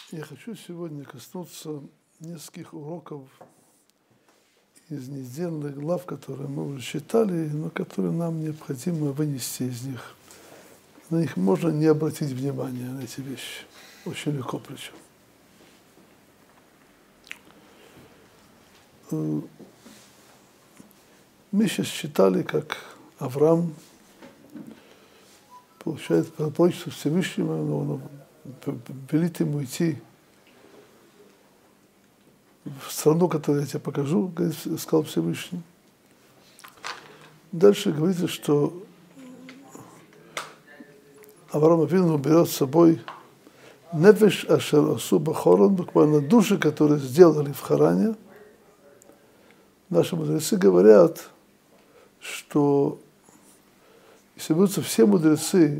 Я хочу сегодня коснуться нескольких уроков из недельных глав, которые мы уже читали, но которые нам необходимо вынести из них. На них можно не обратить внимания, на эти вещи. Очень легко причем. Мы сейчас читали, как Авраам получает пророчество Всевышнего, но он велит ему идти в страну, которую я тебе покажу, сказал Всевышний. Дальше говорится, что Авраам Авину берет с собой нефеш ашер асу бахоран, буквально души, которые сделали в Харане. Наши мудрецы говорят, что если будут все мудрецы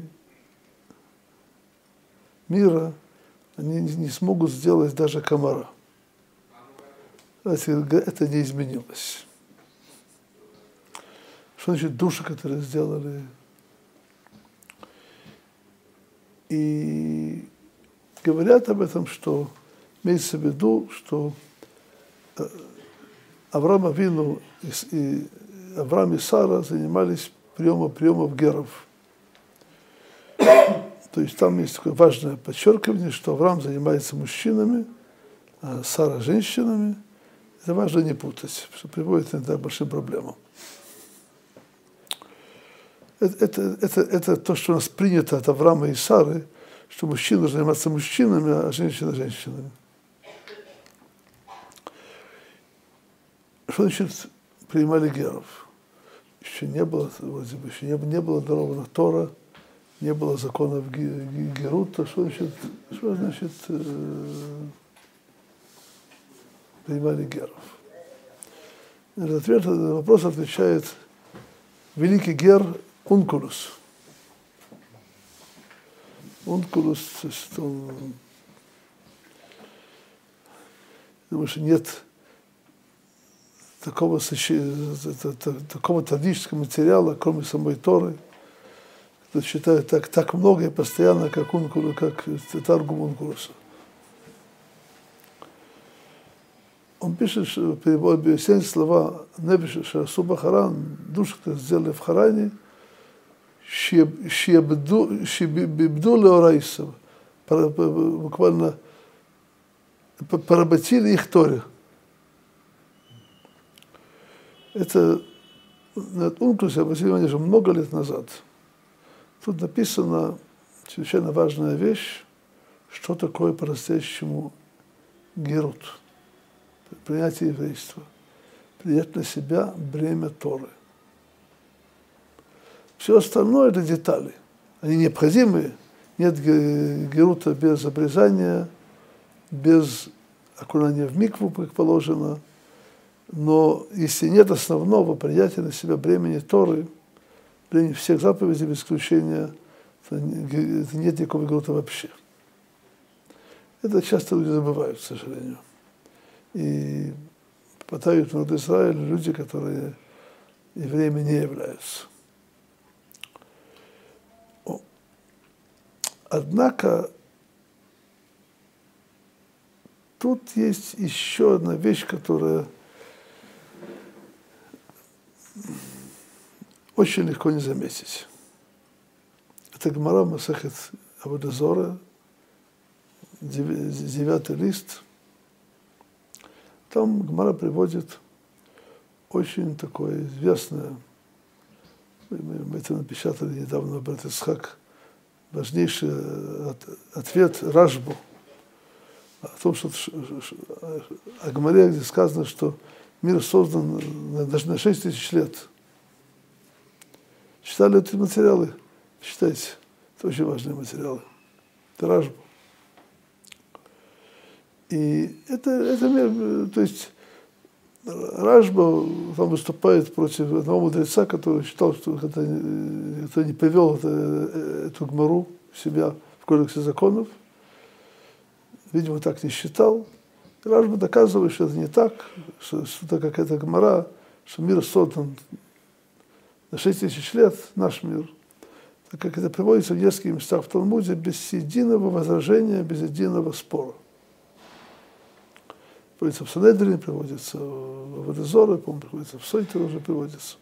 мира, они не смогут сделать даже комара. Это не изменилось. Что значит души, которые сделали? И говорят об этом, что имеется в виду, что Авраам Авину и Авраам и Сара занимались приемом геров. То есть там есть такое важное подчеркивание, что Авраам занимается мужчинами, а Сара женщинами. Это важно не путать, что приводит иногда к большим проблемам. Это то, что у нас принято от Авраама и Сары, что мужчина должен заниматься мужчинами, а женщина женщинами. Что значит принимали геров? Еще не было, вроде бы, еще не было дарована Тора, не было законов Герута. Что значит принимали геров? Ответ на вопрос отвечает великий гер Ункулус. Ункулус, он, думаю, что нет такого тавдического материала, кроме самой Торы, кто считает так много и постоянно, как Таргум Ункулуса. Он пишет, что объясняет слова «Нефеш ашер асу бахаран», души, которые сделали в Харане, «Шебибду леорайсов», буквально поработили их Торе. Это над Ункулусе обратили внимание уже много лет назад. Тут написана чрезвычайно важная вещь, что такое по-настоящему герут. Принятие еврейства, принять на себя бремя Торы. Все остальное – это детали. Они необходимы. Нет герута без обрезания, без окунания в микву, как положено. Но если нет основного принятия на себя бремени Торы, бремени всех заповедей без исключения, то нет никакого герута вообще. Это часто люди забывают, к сожалению. И попадают в народ Израиля люди, которые евреями не являются. Однако тут есть еще одна вещь, которая очень легко не заметить. Это Гемара Масехет Авода Зора, 9 лист. Там Гемара приводит очень такое известное, мы это напечатали недавно, брат Ицхак, важнейший ответ Рашбу о том, что о Гемаре, где сказано, что мир создан на 6 тысяч лет. Читали эти материалы? Читайте. Это очень важные материалы. Это Рашбу. И это то есть Рашба там выступает против одного мудреца, который считал, что кто не привел эту Гемару в себя в Кодексе законов, видимо, так не считал. И Рашба доказывает, что это не так, что это какая-то Гемара, что мир создан на 6 тысяч лет, наш мир, так как это приводится в нескольких местах в Талмуде, без единого возражения, без единого спора. Приводится в Санедрине, приводится в Аводезоре, по-моему, приводится в Сойте уже приводится.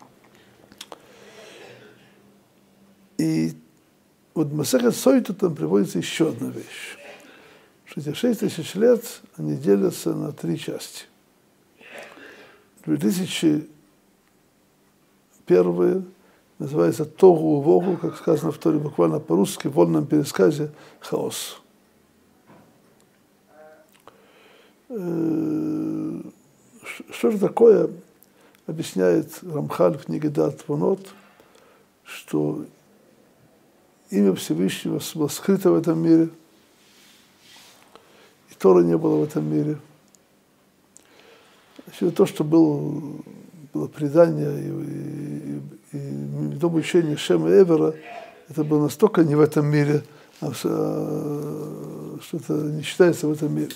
И вот в Масехет Сойта там приводится еще одна вещь. Что эти 6000 лет, они делятся на 3 части. 2001 называется Тогу Вогу, как сказано в Торе, буквально по-русски, в вольном пересказе хаос. Что же такое, объясняет Рамхаль в книге Дат Вонот, что имя Всевышнего было скрыто в этом мире, и Торы не было в этом мире. Значит, то, что было предание и дом учения Шема и Эвера, это было настолько не в этом мире, что это не считается в этом мире.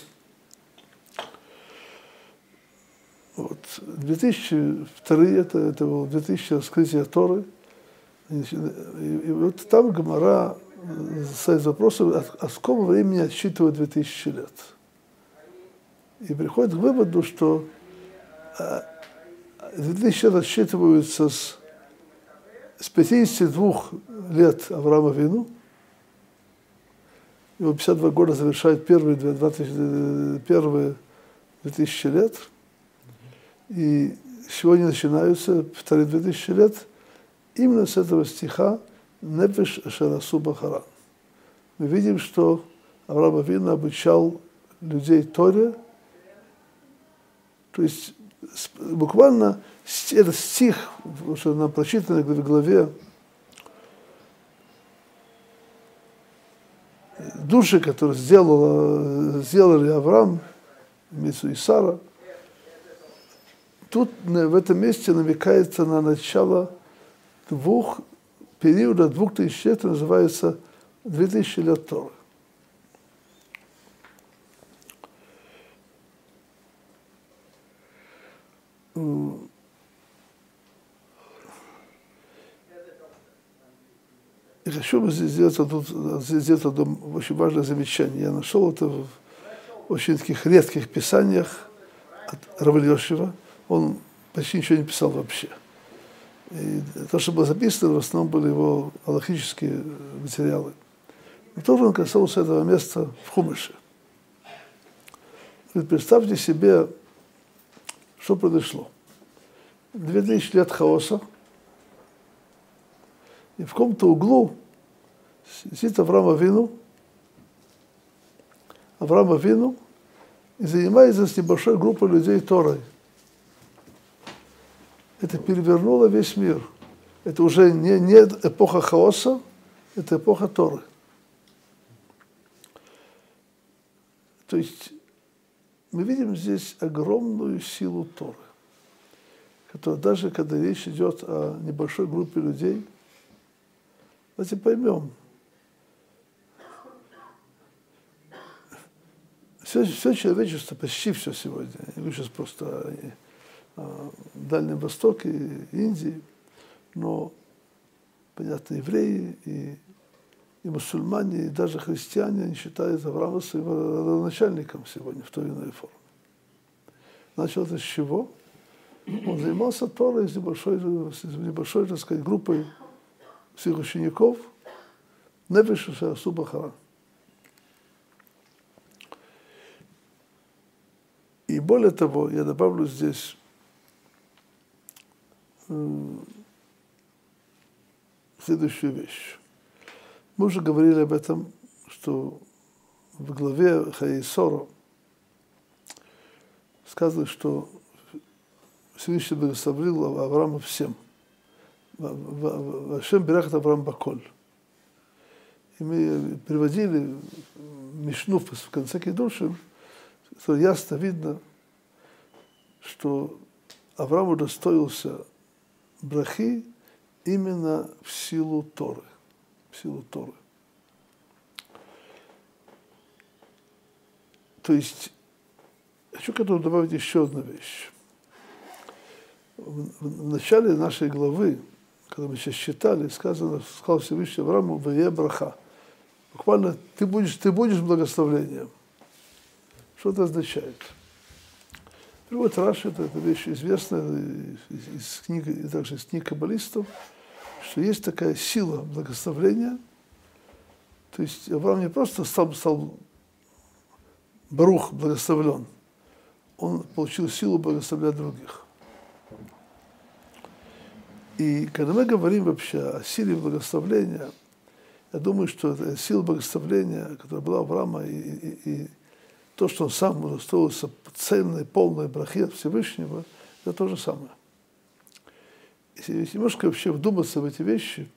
Вот. 2002 это было 2000 раскрытия Торы. И вот там Гемара ставит вопросом, а с какого времени отсчитывают 2000 лет. И приходит к выводу, что 2000 лет отсчитываются с 52 лет Авраама Авину. Его 52 года завершают первые 2000 лет. И сегодня начинаются вторые 2000 лет именно с этого стиха «Нефеш ашерасу бахаран». Мы видим, что Авраам Авину обучал людей Торе, то есть буквально этот стих, что нам прочитано в главе, души, которые сделали Авраам, имеется и Сара, тут в этом месте намекается на начало периода 2000 лет, называется 2000 лет Торы. И хочу сделать одно очень важное замечание. Я нашел это в очень таких редких писаниях от Рава Ильёшева. Он почти ничего не писал вообще. И то, что было записано, в основном были его алахические материалы. Но тоже он касался этого места в Хумыше. Представьте себе, что произошло. 2000 лет хаоса, и в каком-то углу сидит Авраам Авину и занимается с небольшой группой людей Торой. Это перевернуло весь мир. Это уже не эпоха хаоса, это эпоха Торы. То есть мы видим здесь огромную силу Торы, которая даже когда речь идет о небольшой группе людей, давайте поймем, все человечество, почти все сегодня, я говорю сейчас просто о Дальнем Востоке, Индии, но, понятно, евреи и мусульмане, и даже христиане, они считают Авраама своим начальником сегодня в той или иной форме. Начал это с чего? Он занимался Торой с небольшой, так сказать, группой своих учеников, Нефеш ашерасу бахаран. И более того, я добавлю здесь следующую вещь. Мы уже говорили об этом, что в главе Хаисоро сказано, что Всевышний благословил Авраама всем. Ашем берахат Авраам баколь. И мы приводили Мишну в конце Кидушин, что ясно видно, что Авраам удостоился брахи именно в силу Торы. В силу Торы. То есть, хочу к этому добавить еще одну вещь. В начале нашей главы, когда мы сейчас читали, сказал Всевышний Аврааму «Вае браха». Буквально ты будешь благословением. Что это означает? Приводит Раши, это вещь известная из книг, и также из книг каббалистов, что есть такая сила благословления. То есть Авраам не просто стал Барух благословлен, он получил силу благословлять других. И когда мы говорим вообще о силе благословления, я думаю, что сила благословления, которая была у Авраама, и то, что он сам удостоился цельной, полной брахи от Всевышнего, это то же самое. Если немножко вообще вдуматься в эти вещи,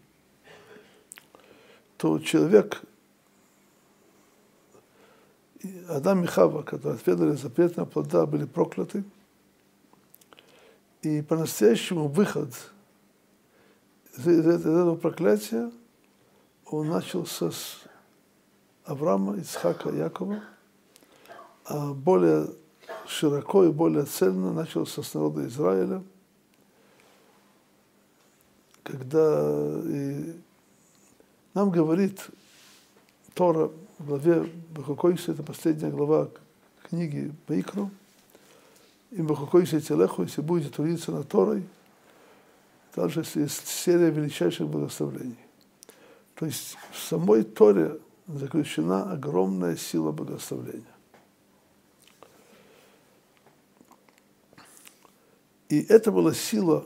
то человек, Адам и Хава, которые отведали запретного плода, были прокляты, и по-настоящему выход из этого проклятия, он начался с Авраама, Ицхака, Якова, а более широко и более цельно начался с народа Израиля, когда нам говорит Тора в главе Бехукойсе, это последняя глава книги Ваикру, и Бехукойсе телеху, если будете трудиться над Торой, также есть серия величайших благословений. То есть в самой Торе заключена огромная сила благословения. И это была сила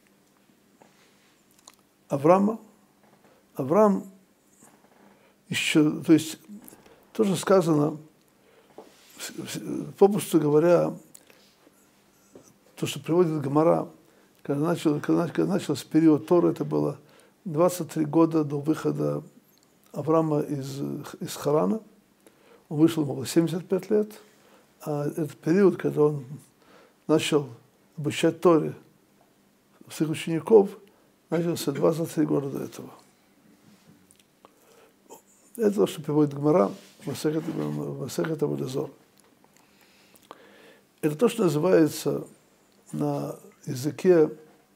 Авраама. Авраам еще, то есть тоже сказано, попросту говоря, то, что приводит Гемара, когда начался период Торы, это было 23 года до выхода Авраама из Харана. Он вышел, ему было 75 лет. А этот период, когда он начал обучать Торе своих учеников, начался 23 года до этого. Это то, что приводит Гемара Масехет Авот-Зор. Это то, что называется на языке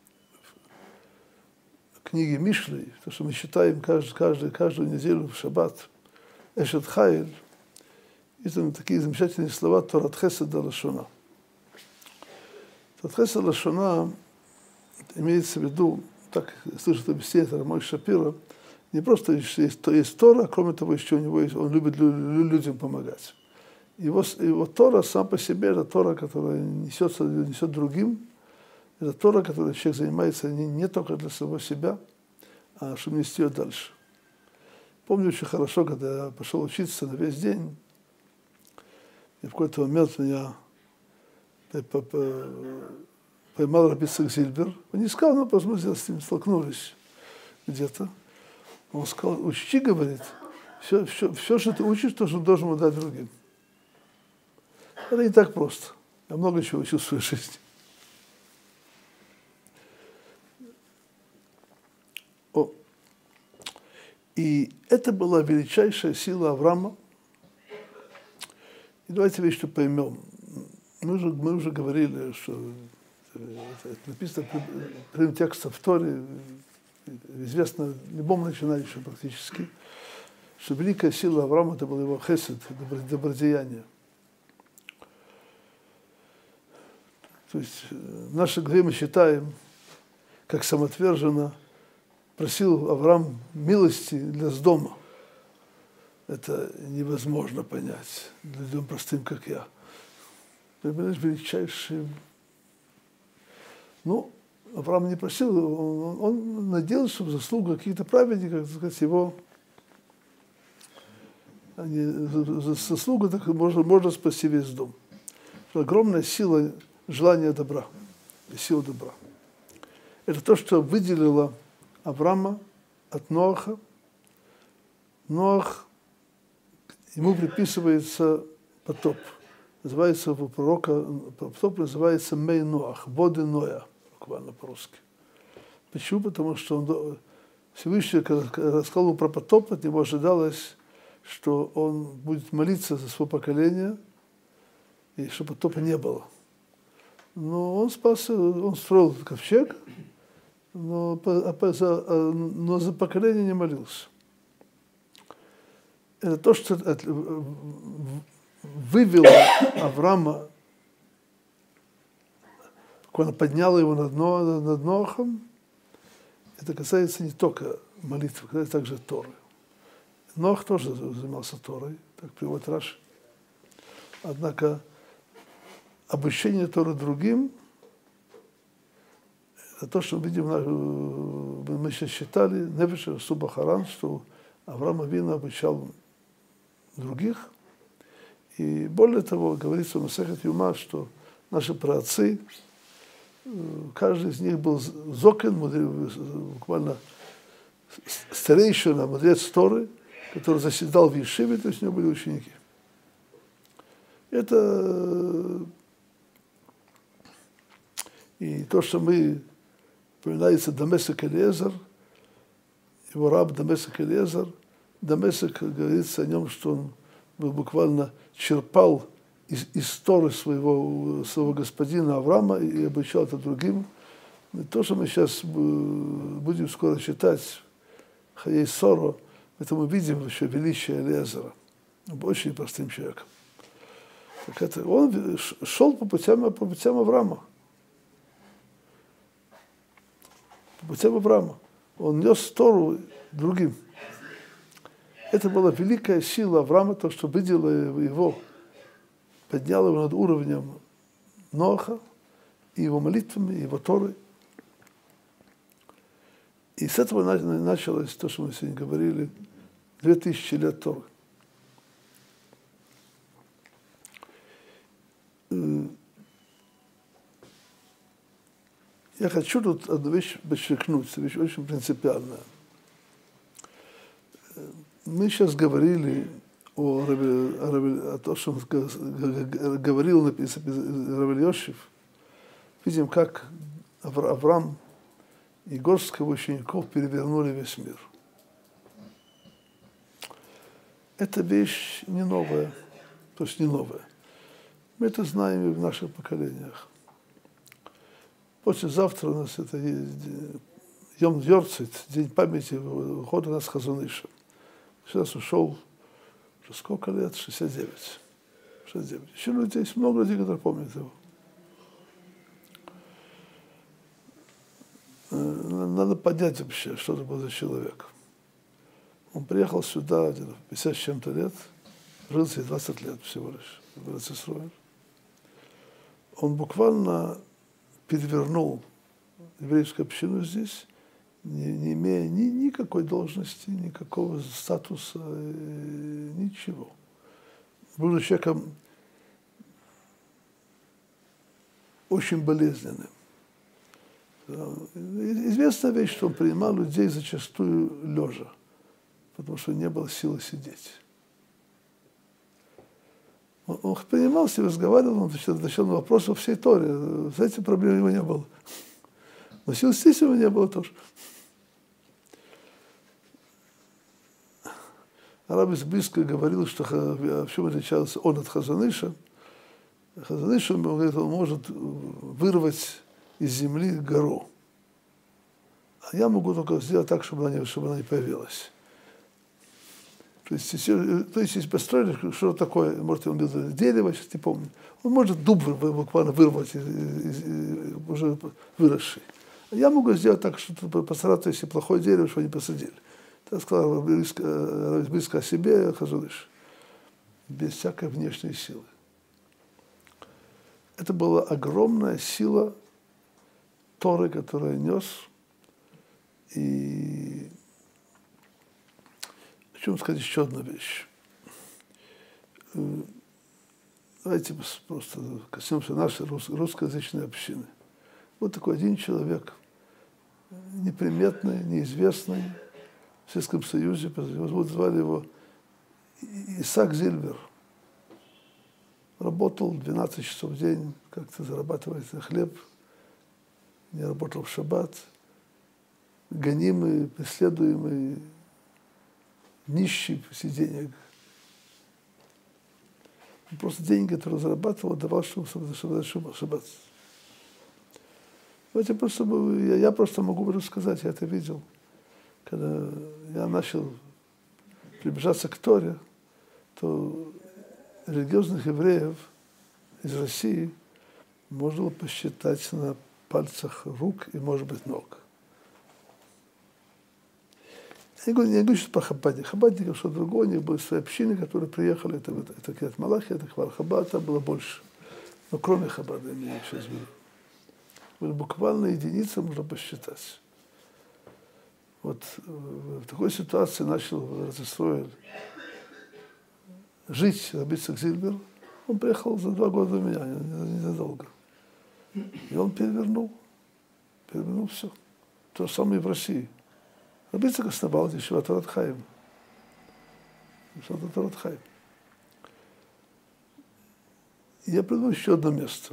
книги Мишли, то, что мы читаем каждую неделю в шаббат, Эшет Хайль, и там такие замечательные слова Торат Хесед Лашона. Торат Хесед Лашона имеется в виду, так слышит объяснение Рамой Шапира, не просто есть Тора, кроме того, еще у него есть, он любит людям помогать. Его Тора сам по себе, это Тора, которая несет другим, это Тора, которой человек занимается не только для самого себя, а чтобы нести ее дальше. Помню очень хорошо, когда я пошел учиться на весь день, и в какой-то момент меня поймал Раби Ицхак Зильбер. Он не сказал, но, возможно, с ним столкнулись где-то. Он сказал, учти, говорит, все, что ты учишь, то, что должен дать другим. Это не так просто. Я много чего учил в своей жизни. И это была величайшая сила Авраама. И давайте вещь, что поймем. Мы уже говорили, что это написано прямым текстом в Торе, известно любому начинающему практически, что великая сила Авраама это был его хесед, добродеяние. То есть в нашей главе мы читаем, как самоотверженно просил Авраам милости для Сдома. Это невозможно понять людям простым, как я. Понимаешь, величайший. Ну, Авраам не просил, он надеялся, что в заслугу каких-то праведников, так сказать, его за заслугу так можно спасти весь дом. Огромная сила желания добра, сила добра. Это то, что выделило Авраама от Ноаха. Ноах, ему приписывается потоп. Называется у пророка, потоп называется Мей Ноах, воды Ноя, буквально по-русски. Почему? Потому что он, Всевышний, когда рассказал про потоп, от него ожидалось, что он будет молиться за свое поколение, и чтобы потопа не было. Но он спасся, он строил ковчег, но за поколение не молился. Это то, что вывело Авраама буквально подняла его над Нохом. Это касается не только молитвы, касается также Торы. Нох тоже занимался Торой, так приводит Раши. Однако обучение Торы другим, это то, что мы видим, мы сейчас считали, Нефеш Суба Харан, что Авраам Авину обучал других. И более того, говорится в Масехет Юма, что наши праотцы, каждый из них был зокен, буквально старейшина, мудрец Торы, который заседал в Ешиве, то есть у него были ученики. Это и то, что мы упоминается Дамесек Элиезер, его раб Дамесек Элиезер. Дамесек, говорится о нем, что он буквально черпал из Торы своего господина Авраама и обучал это другим. И то, что мы сейчас будем скоро читать, Хаей Соро, это мы видим еще величие Элиезера. Он был очень простым человеком. Так это, он шел по путям Авраама. По путям Авраама. Он нес Тору другим. Это была великая сила Авраама, то, что выделило его, подняло его над уровнем Ноаха, и его молитвами, и его Торой. И с этого началось то, что мы сегодня говорили, 2000 лет Торы. Я хочу тут одну вещь подчеркнуть, вещь очень принципиальная. Мы сейчас говорили о том, что говорил, написано, Рав Элиошев. Видим, как Авраам и горстка учеников перевернули весь мир. Эта вещь не новая, то есть не новая. Мы это знаем и в наших поколениях. Послезавтра у нас это Йом Йорцит, день памяти ухода нас Хазон Иша. Сейчас ушел уже сколько лет? 69. 69. Еще людей, есть много людей, которые помнят его. Надо понять вообще, что это был за человек. Он приехал сюда где-то 50 с чем-то лет, жил здесь 20 лет всего лишь, в Эрец-Исроэль. Он буквально перевернул еврейскую общину здесь, не имея никакой должности, никакого статуса, ничего. Был человеком очень болезненным. Известная вещь, что он принимал людей зачастую лежа, потому что не было силы сидеть. Он принимал себя, разговаривал, он отвечал на вопросы во всей Торе. С этим проблем у него не было. Но сил здесь у него не было тоже. Рабис близко говорил, что в чем отличался он от Хазон Иша. Хазон Иша, он говорит, он может вырвать из земли гору. А я могу только сделать так, чтобы она не появилась. То есть если построили, что такое, может, он делает дерево, сейчас не помню, он может дуб буквально вырвать, уже выросший. А я могу сделать так, что постараться, если плохое дерево, что они посадили. Так сказал близко о себе, Хазон Иша, без всякой внешней силы. Это была огромная сила Торы, которую нес. И хочу вам сказать еще одну вещь. Давайте просто коснемся нашей русскоязычной общины. Вот такой один человек, неприметный, неизвестный, в Советском Союзе, звали его Исаак Зильбер. Работал 12 часов в день, как-то зарабатывает на хлеб, не работал в шаббат, гонимый, преследуемый, нищий после денег. Просто деньги, которые зарабатывал, давал, чтобы шаббат. Я просто могу рассказать, я это видел. Когда я начал приближаться к Торе, то религиозных евреев из России можно было посчитать на пальцах рук и, может быть, ног. Я не говорю сейчас про хаббатников. Хаббатников что-то другое, у них были свои общины, которые приехали, это Кирьят Малахи, это Кфар Хаббат, там было больше. Но кроме Хаббата, я сейчас говорю. Были буквально единицы, можно посчитать. Вот в такой ситуации начал Ротзисроэль жить Раби Ицхак Зильбер. Он приехал за 2 года до меня, ненадолго. И он перевернул все. То же самое и в России. Раби Ицхак основал Ешиват Орат Хаим. Я приведу еще одно место.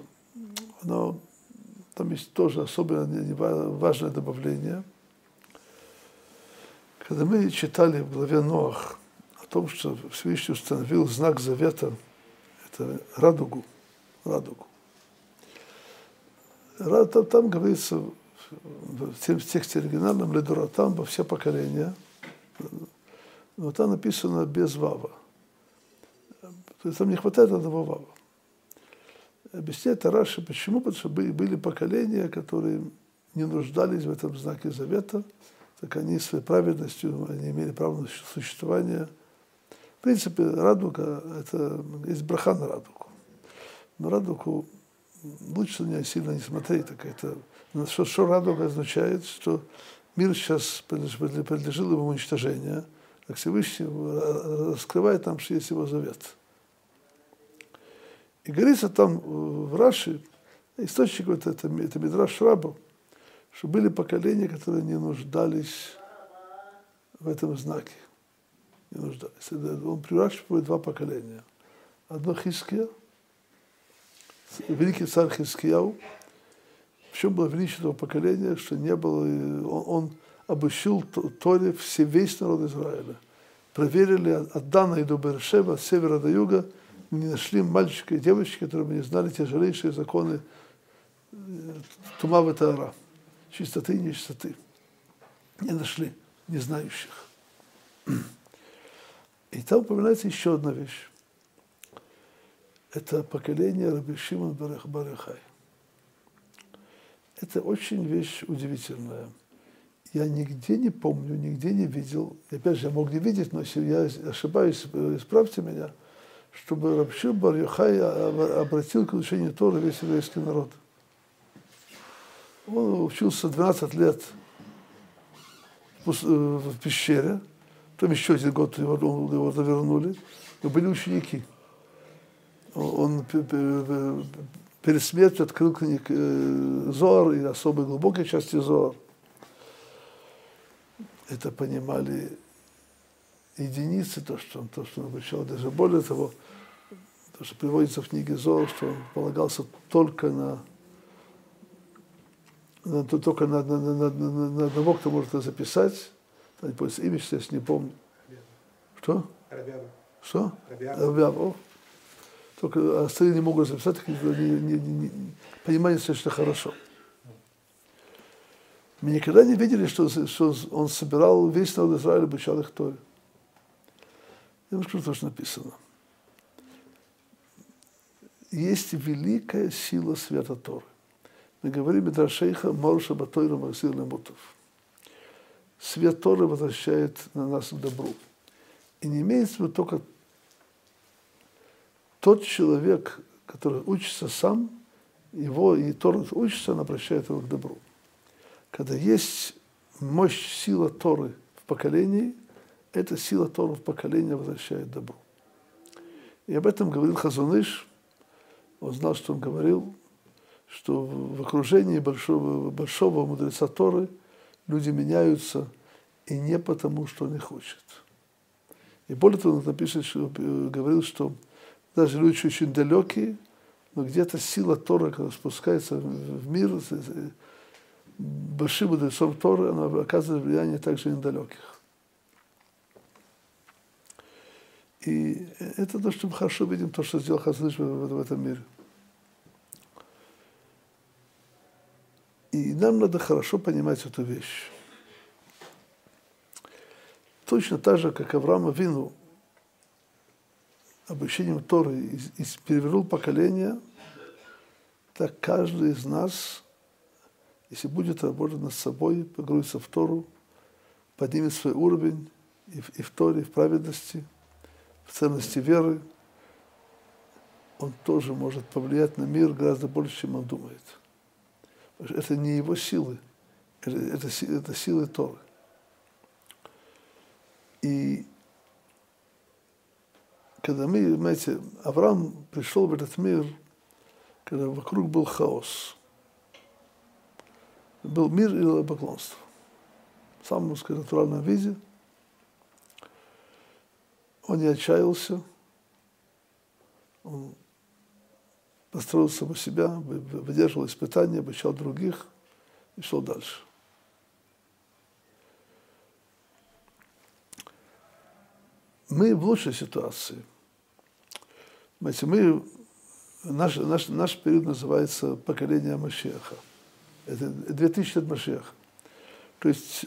Там есть тоже особенно важное добавление. Когда мы читали в главе Ноах о том, что Всевышний установил знак завета, это радугу. Там говорится в тексте оригинальном «Ледуратам» во все поколения, но там написано без вава. То есть там не хватает одного вава. Объясняет Раши, почему? Потому что были поколения, которые не нуждались в этом знаке завета, так они своей праведностью, они имели право на существование. В принципе, радуга, это есть браха на радугу. Но радугу лучше на нее сильно не смотреть. Так это, что радуга означает, что мир сейчас подлежит его уничтожению, а Всевышний раскрывает нам, что есть его завет. И говорится там в Раши, источник вот это Мидраш Раба, что были поколения, которые не нуждались в этом знаке. Не нуждались. Он при Раши приводит 2 поколения. Одно Хиския, великий царь Хискияу. В чем было величие этого поколения, что не было, он обучил Торе весь народ Израиля. Проверили от Дана и до Бершева, от севера до юга, не нашли мальчика и девочки, которые бы не знали тяжелейшие законы Тума Таара, чистоты и нечистоты. Не нашли, не знающих. И там упоминается еще одна вещь. Это поколение Раби Шимон бар Йохай. Это очень вещь удивительная. Я нигде не помню, нигде не видел, и опять же, я мог не видеть, но если я ошибаюсь, исправьте меня, чтобы Раби Шимон бар Йохай обратил к изучению Торы весь еврейский народ. Он учился 12 лет в пещере, потом еще 1 год его завернули, но были ученики. Он перед смертью открыл книг Зоар и особо глубокие части Зоар. Это понимали единицы, то, что он обучал. Даже более того, то, что приводится в книге Зоар, что он полагался только на одного, кто может это записать. Там не помню, имя, если не помню. Что? Рабиаба. Что? Рабиаба. Только остальные не могут записать, понимание достаточно хорошо. Мы никогда не видели, что он собирал весь народ Израиля, обучал их Торе. Я вам скажу, то, что написано. Есть великая сила света Торы. Мы говорим Мидрашейха Морша Батойра Максир Лемутов. Свет Торы возвращает на нас к добру. И не имеется в виду только тот человек, который учится сам, его и Тора учится, он обращает его к добру. Когда есть мощь, сила Торы в поколении, эта сила Торы в поколении возвращает добру. И об этом говорил Хазон Иш. Он знал, что он говорил, что в окружении большого мудреца Торы люди меняются, и не потому, что он их учит. И более того, он напишет, что, говорил, что даже люди очень далекие, но где-то сила Торы, когда спускается в мир, большим мудрецом Торы, она оказывает влияние также и на далеких. И это то, что мы хорошо видим, то, что сделал Хазон Иш в этом мире. И нам надо хорошо понимать эту вещь. Точно так же, как Авраам Авину обучением Торы перевернул поколение, так каждый из нас если будет работать над собой, погрузиться в Тору, поднимет свой уровень и в Торе, и в праведности, в ценности веры, он тоже может повлиять на мир гораздо больше, чем он думает. Это не его силы, это силы Торы. И когда мы, понимаете, Авраам пришел в этот мир, когда вокруг был хаос. Был мир и идолопоклонство. В самом, так сказать, натуральном виде. Он не отчаялся. Он построил самого себя, выдерживал испытания, обучал других и шел дальше. Мы в лучшей ситуации. Понимаете, наш период называется поколение Машиаха. Это 2000 от Машиаха. То есть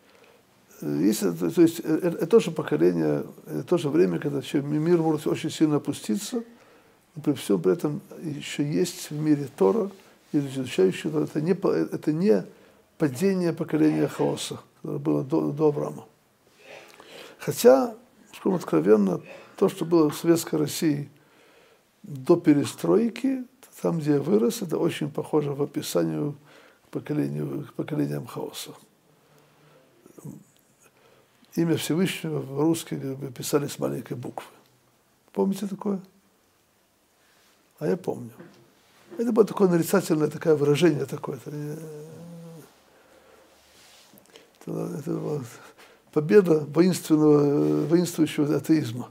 это тоже поколение, это тоже время, когда мир может очень сильно опуститься, но при всем при этом еще есть в мире Тора, и изучающий Тора. Это не падение поколения хаоса, которое было до Авраама. Хотя, скажем откровенно, то, что было в Советской России до перестройки, там, где я вырос, это очень похоже в описанию к поколениям хаоса. Имя Всевышнего в-русски писали с маленькой буквы. Помните такое? А я помню. Это было такое нарицательное такое выражение такое. Это была победа воинствующего атеизма.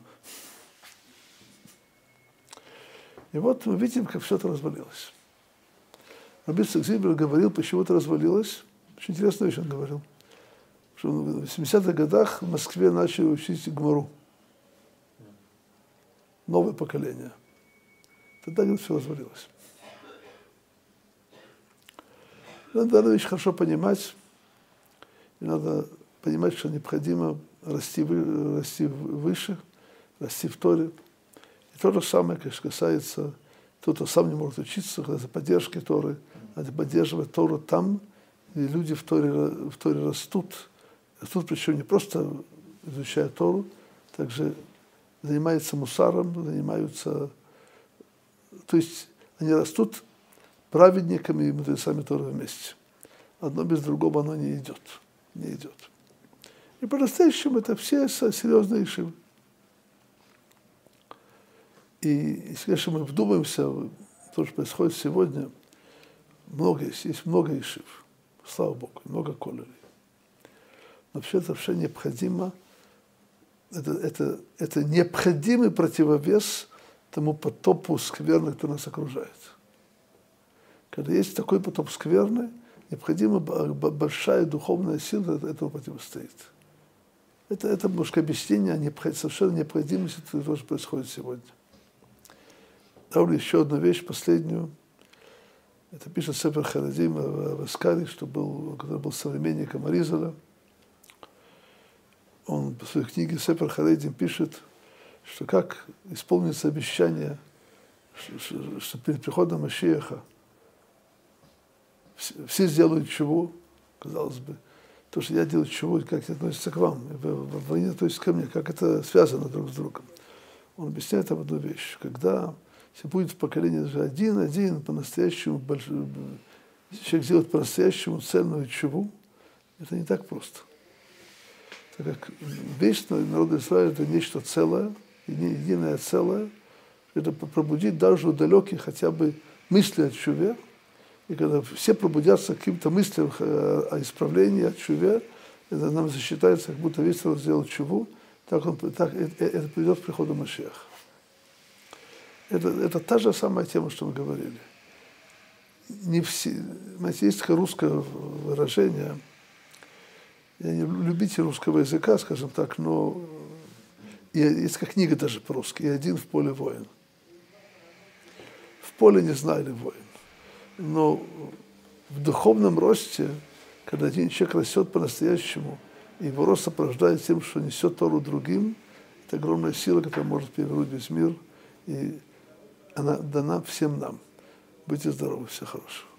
И вот мы видим, как все это развалилось. Раби Ицхак Зильбер говорил, почему это развалилось. Очень интересную вещь он говорил. Что в 70-х годах в Москве начали учить Гмару. Новое поколение. Тогда, говорит, все развалилось. Надо эту вещь хорошо понимать. И надо понимать, что необходимо расти выше, расти в Торе. И то же самое, конечно, касается того, кто сам не может учиться, когда за поддержки Торы, надо поддерживать Тору там, где люди в Торе растут. Растут, причем не просто изучая Тору, также занимаются мусаром, занимаются... То есть они растут праведниками и мудрецами Торы вместе. Одно без другого оно не идет. Не идет. И по-настоящему это все серьезные ишивы. И если, конечно, мы вдумаемся в то, что происходит сегодня, есть много ишив, слава Богу, много колледжей. Вообще это все необходимо, это необходимый противовес тому потопу скверны, который нас окружает. Когда есть такой потоп скверны, необходима большая духовная сила этого противостоит. Это немножко объяснение о совершенно необходимости того, что происходит сегодня. Добавлю еще одну вещь, последнюю. Это пишет Сефер Харадим в Аскари, который был современником Аризаля. Он в своей книге Сефер Харадим пишет, что как исполнится обещание, что перед приходом Машиаха все сделают чего, казалось бы, то, что я делаю чего, как это относится к вам, вы не относитесь ко мне, как это связано друг с другом. Он объясняет там одну вещь, когда если будет в поколении даже один по-настоящему, человек сделает по-настоящему цельную чуву, это не так просто. Так как весь народ Израиля это нечто целое, единое целое, это пробудить даже у далеких хотя бы мысли о чуве, и когда все пробудятся к каким-то мыслям о исправлении, о чуве, это нам засчитается, как будто весь народ сделал чуву, так это придет к приходу Машиаха. Это та же самая тема, что мы говорили. Не все, знаете, есть такое русское выражение, я не любитель русского языка, скажем так, но есть как книга даже по-русски, «И один в поле воин». В поле не знали воин. Но в духовном росте, когда один человек растет по-настоящему, и его рост сопровождает тем, что несет Тору другим, это огромная сила, которая может перевернуть весь мир, и она дана всем нам. Будьте здоровы, всего хорошего.